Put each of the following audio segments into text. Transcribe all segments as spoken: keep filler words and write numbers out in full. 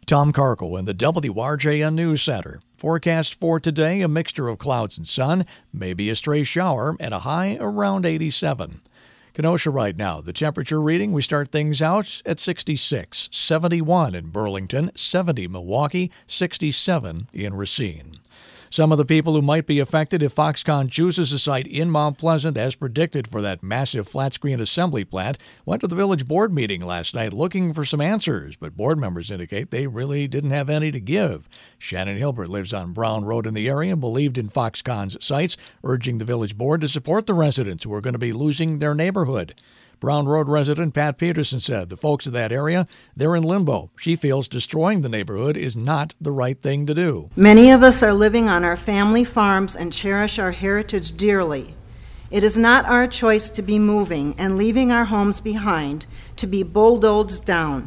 Tom Carkle in the W R J N News Center. Forecast for today, a mixture of clouds and sun, maybe a stray shower, and a high around eighty-seven. Kenosha right now, the temperature reading, we start things out at sixty-six, seventy-one in Burlington, seventy Milwaukee, sixty-seven in Racine. Some of the people who might be affected if Foxconn chooses a site in Mount Pleasant as predicted for that massive flat-screen assembly plant went to the village board meeting last night looking for some answers, but board members indicate they really didn't have any to give. Shannon Hilbert lives on Brown Road in the area and believed in Foxconn's sites, urging the village board to support the residents who are going to be losing their neighborhood. Brown Road resident Pat Peterson said the folks of that area, they're in limbo. She feels destroying the neighborhood is not the right thing to do. Many of us are living on our family farms and cherish our heritage dearly. It is not our choice to be moving and leaving our homes behind to be bulldozed down.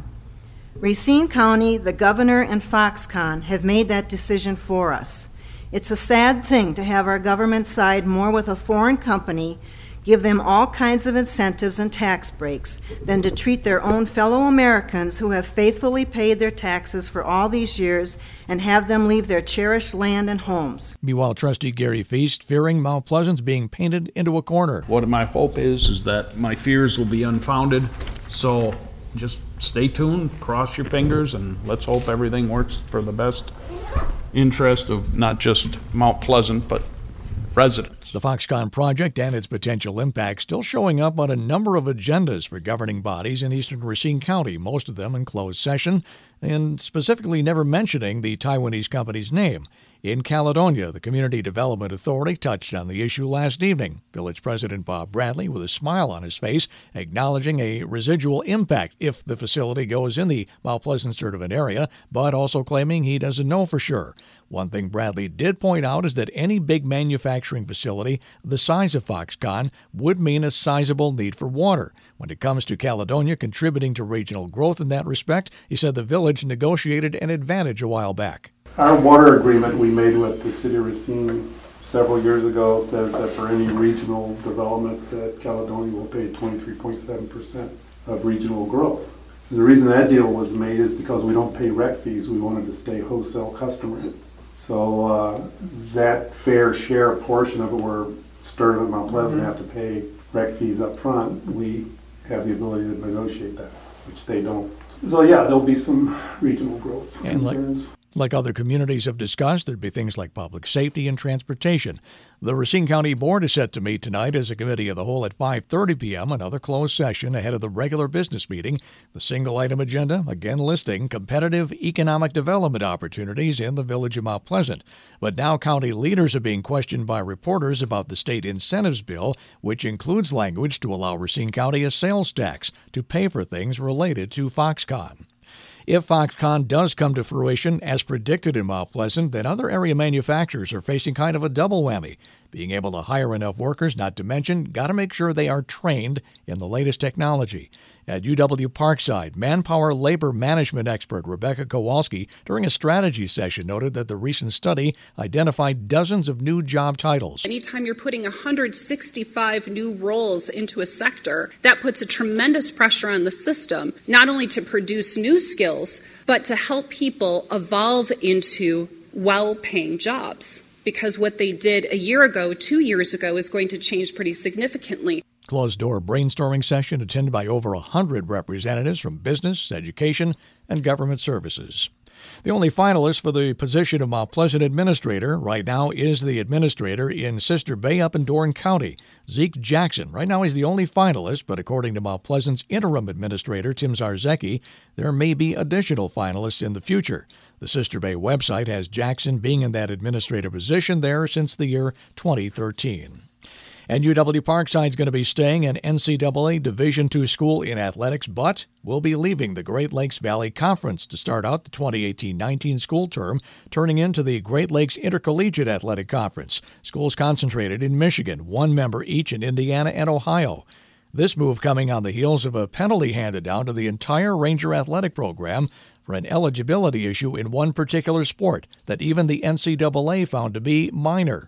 Racine County, the governor, and Foxconn have made that decision for us. It's a sad thing to have our government side more with a foreign company, give them all kinds of incentives and tax breaks, than to treat their own fellow Americans who have faithfully paid their taxes for all these years and have them leave their cherished land and homes. Meanwhile, Trustee Gary Feast fearing Mount Pleasant's being painted into a corner. What my hope is is that my fears will be unfounded, so just stay tuned, cross your fingers, and let's hope everything works for the best interest of not just Mount Pleasant, but residents. The Foxconn project and its potential impact still showing up on a number of agendas for governing bodies in eastern Racine County, most of them in closed session, and specifically never mentioning the Taiwanese company's name. In Caledonia, the Community Development Authority touched on the issue last evening. Village President Bob Bradley, with a smile on his face, acknowledging a residual impact if the facility goes in the Mount Pleasant-Sturtevant area, but also claiming he doesn't know for sure. One thing Bradley did point out is that any big manufacturing facility the size of Foxconn would mean a sizable need for water. When it comes to Caledonia contributing to regional growth in that respect, he said the village negotiated an advantage a while back. Our water agreement we made with the city of Racine several years ago says that for any regional development that Caledonia will pay twenty-three point seven percent of regional growth. And the reason that deal was made is because we don't pay rec fees. We wanted to stay wholesale customer. So uh, that fair share portion of it where Sturtevant and Mount Pleasant mm-hmm. have to pay rec fees up front, we have the ability to negotiate that, which they don't. So yeah, there'll be some regional growth and concerns. Like, like other communities have discussed, there'd be things like public safety and transportation. The Racine County Board is set to meet tonight as a committee of the whole at five thirty p.m., another closed session ahead of the regular business meeting. The single-item agenda, again listing competitive economic development opportunities in the village of Mount Pleasant. But now county leaders are being questioned by reporters about the state incentives bill, which includes language to allow Racine County a sales tax to pay for things related to Foxconn. If Foxconn does come to fruition, as predicted in Mount Pleasant, then other area manufacturers are facing kind of a double whammy. Being able to hire enough workers, not to mention, got to make sure they are trained in the latest technology. At U W Parkside, manpower labor management expert Rebecca Kowalski, during a strategy session, noted that the recent study identified dozens of new job titles. Anytime you're putting one hundred sixty-five new roles into a sector, that puts a tremendous pressure on the system, not only to produce new skills, but to help people evolve into well-paying jobs. Because what they did a year ago, two years ago, is going to change pretty significantly. Closed-door brainstorming session attended by over one hundred representatives from business, education, and government services. The only finalist for the position of Mount Pleasant administrator right now is the administrator in Sister Bay up in Dorn County, Zeke Jackson. Right now he's the only finalist, but according to Mount Pleasant's interim administrator, Tim Zarzecki, there may be additional finalists in the future. The Sister Bay website has Jackson being in that administrative position there since the year twenty thirteen. And U W Parkside is going to be staying an N C double A Division two school in athletics, but will be leaving the Great Lakes Valley Conference to start out the twenty eighteen nineteen school term, turning into the Great Lakes Intercollegiate Athletic Conference. Schools concentrated in Michigan, one member each in Indiana and Ohio. This move coming on the heels of a penalty handed down to the entire Ranger athletic program for an eligibility issue in one particular sport that even the N C double A found to be minor.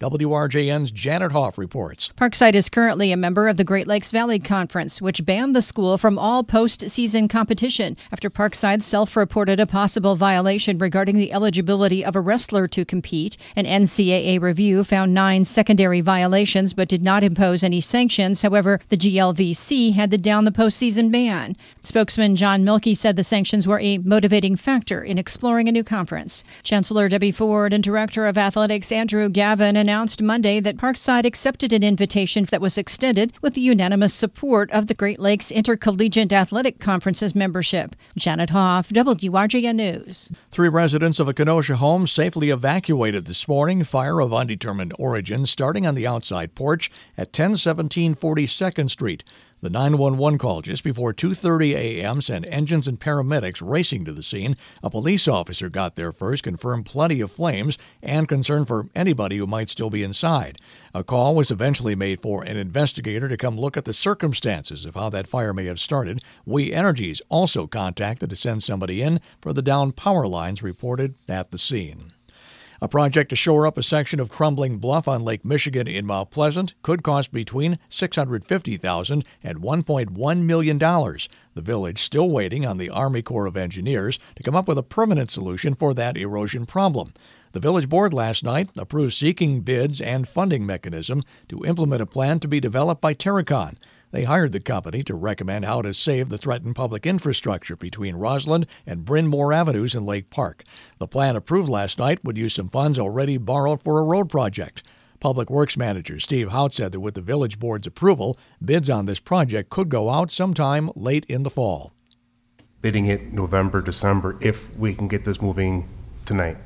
W R J N's Janet Hoff reports. Parkside is currently a member of the Great Lakes Valley Conference, which banned the school from all postseason competition after Parkside self-reported a possible violation regarding the eligibility of a wrestler to compete. An N C double A review found nine secondary violations but did not impose any sanctions. However, the G L V C handed down the postseason ban. Spokesman John Milkey said the sanctions were a motivating factor in exploring a new conference. Chancellor Debbie Ford and Director of Athletics Andrew Gavin announced Monday that Parkside accepted an invitation that was extended with the unanimous support of the Great Lakes Intercollegiate Athletic Conference's membership. Janet Hoff, W R J N News. Three residents of a Kenosha home safely evacuated this morning. Fire of undetermined origin starting on the outside porch at ten seventeen forty-second Street. The nine one one call just before two thirty a.m. sent engines and paramedics racing to the scene. A police officer got there first, confirmed plenty of flames, and concern for anybody who might still be inside. A call was eventually made for an investigator to come look at the circumstances of how that fire may have started. We Energies also contacted to send somebody in for the downed power lines reported at the scene. A project to shore up a section of crumbling bluff on Lake Michigan in Mount Pleasant could cost between six hundred fifty thousand dollars and one point one million dollars. The village still waiting on the Army Corps of Engineers to come up with a permanent solution for that erosion problem. The village board last night approved seeking bids and funding mechanism to implement a plan to be developed by Terracon. They hired the company to recommend how to save the threatened public infrastructure between Roslyn and Bryn Mawr Avenues in Lake Park. The plan approved last night would use some funds already borrowed for a road project. Public Works Manager Steve Hout said that with the village board's approval, bids on this project could go out sometime late in the fall. Bidding it November, December, if we can get this moving tonight.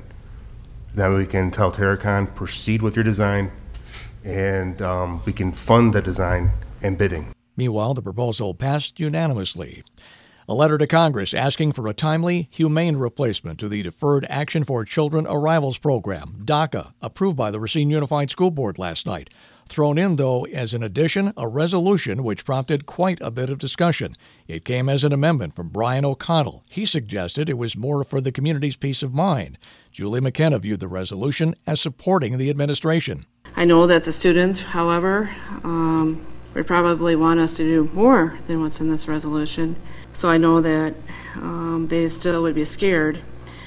Then we can tell Terracon, proceed with your design, and um, we can fund the design and bidding. Meanwhile, the proposal passed unanimously. A letter to Congress asking for a timely, humane replacement to the Deferred Action for Children Arrivals Program, DACA, approved by the Racine Unified School Board last night. Thrown in, though, as an addition, a resolution which prompted quite a bit of discussion. It came as an amendment from Brian O'Connell. He suggested it was more for the community's peace of mind. Julie McKenna viewed the resolution as supporting the administration. I know that the students, however, um, would probably want us to do more than what's in this resolution. So I know that um, they still would be scared.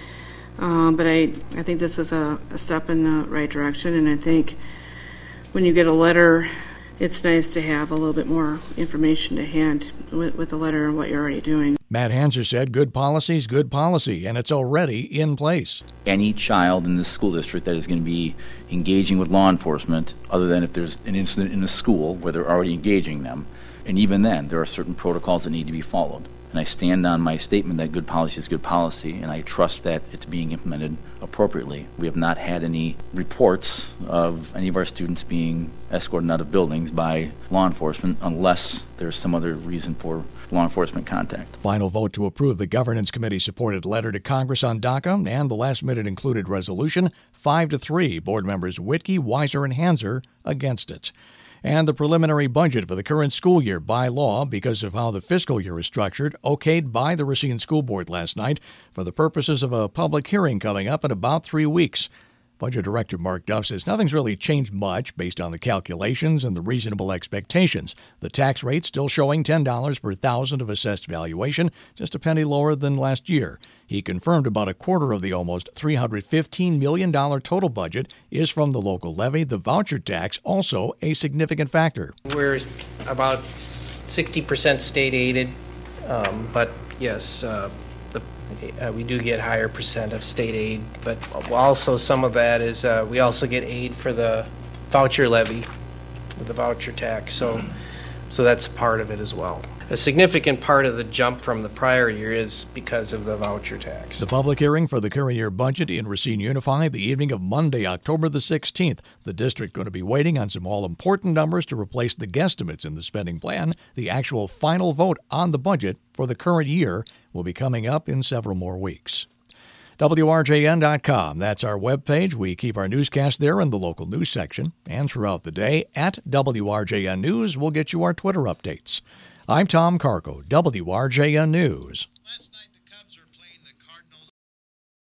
Um, but I, I think this is a, a step in the right direction, and I think when you get a letter, it's nice to have a little bit more information to hand with, with the letter and what you're already doing. Matt Hanser said good policy is good policy, and it's already in place. Any child in this school district that is going to be engaging with law enforcement, other than if there's an incident in a school where they're already engaging them, and even then, there are certain protocols that need to be followed. And I stand on my statement that good policy is good policy, and I trust that it's being implemented appropriately. We have not had any reports of any of our students being escorted out of buildings by law enforcement unless there's some other reason for law enforcement contact. Final vote to approve the Governance Committee-supported letter to Congress on DACA and the last-minute included resolution, five to three. Board members Whitkey, Weiser, and Hanser against it. And the preliminary budget for the current school year by law, because of how the fiscal year is structured, okayed by the Racine School Board last night for the purposes of a public hearing coming up in about three weeks. Budget Director Mark Duff says nothing's really changed much based on the calculations and the reasonable expectations. The tax rate still showing ten dollars per thousand of assessed valuation, just a penny lower than last year. He confirmed about a quarter of the almost three hundred fifteen million dollars total budget is from the local levy. The voucher tax also a significant factor. We're about sixty percent state aided, um, but yes, uh, the, uh, we do get higher percent of state aid, but also some of that is uh, we also get aid for the voucher levy, the voucher tax, so mm-hmm. so that's part of it as well. A significant part of the jump from the prior year is because of the voucher tax. The public hearing for the current year budget in Racine Unified the evening of Monday, October the sixteenth. The district going to be waiting on some all-important numbers to replace the guesstimates in the spending plan. The actual final vote on the budget for the current year will be coming up in several more weeks. W R J N dot com. That's our webpage. We keep our newscast there in the local news section. And throughout the day, at W R J N News, we'll get you our Twitter updates. I'm Tom Carco, W R J N News.